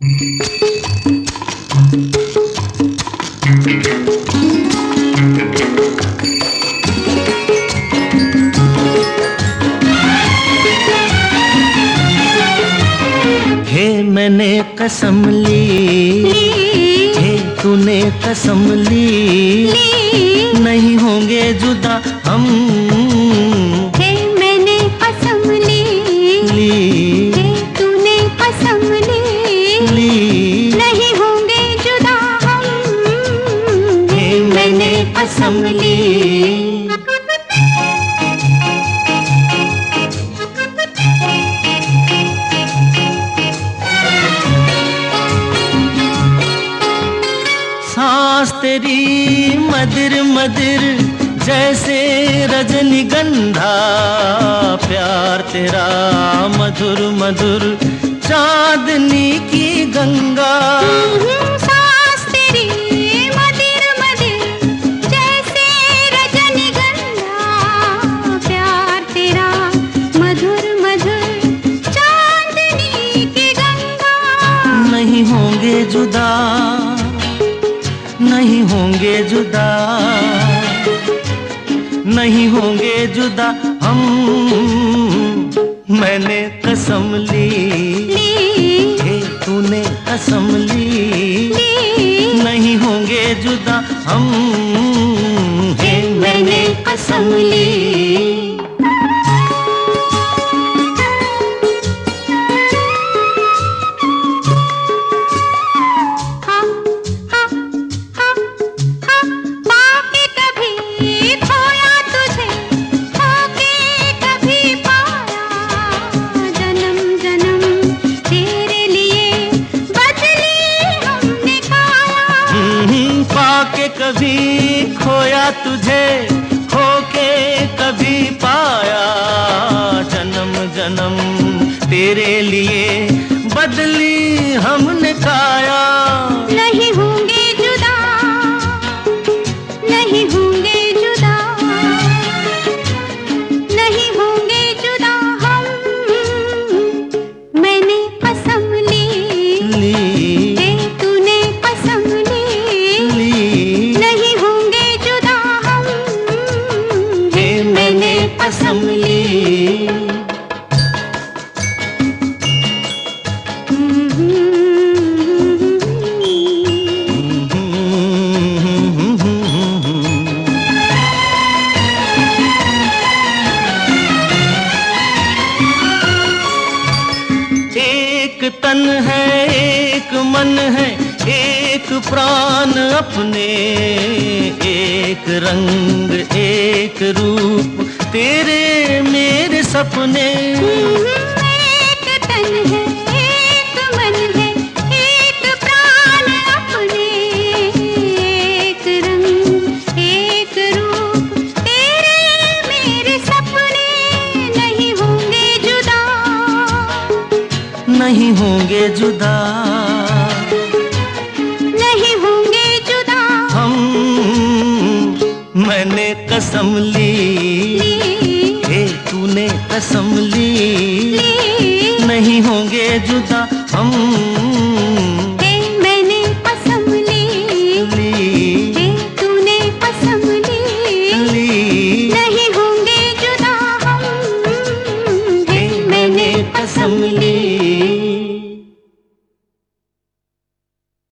हे मैंने कसम ली, हे तूने कसम ली, नहीं होंगे जुदा हम। हे मैंने कसम ली, हे तूने कसम ली, नहीं होंगे जुदा हम। हे मैंने कसम ली। सांस तेरी मदिर मदिर जैसे रजनीगंधा, प्यार तेरा मधुर मधुर चांदनी की गंगा। सांस तेरी मदिर मदिर जैसे रजनीगंधा, प्यार तेरा मधुर मधुर चांदनी की गंगा। नहीं होंगे जुदा, नहीं होंगे जुदा, नहीं होंगे जुदा हम। मैंने कसम ली, हे तूने कसम ली, नहीं होंगे जुदा हम। हे मैंने कसम ली। पाके कभी खोया तुझे, होके कभी पाया, जन्म जन्म तेरे लिए बदली हमने काया। नहीं होंगे जुदा, नहीं होंगे जुदा, नहीं होंगे जुदा हम। मैंने कसम ली, हे तूने कसम ली, नहीं होंगे जुदा हम। हे मैंने कसम ली। एक तन है एक मन है एक प्राण अपने, एक रंग एक रूप तेरे मेरे सपने। एक तन है एक मन है एक प्राण अपने, एक रंग एक रूप तेरे मेरे सपने। नहीं होंगे जुदा, नहीं होंगे जुदा, नहीं होंगे जुदा हम। मैंने कसम ली, हे तूने कसम ली, नहीं होंगे जुदा हम।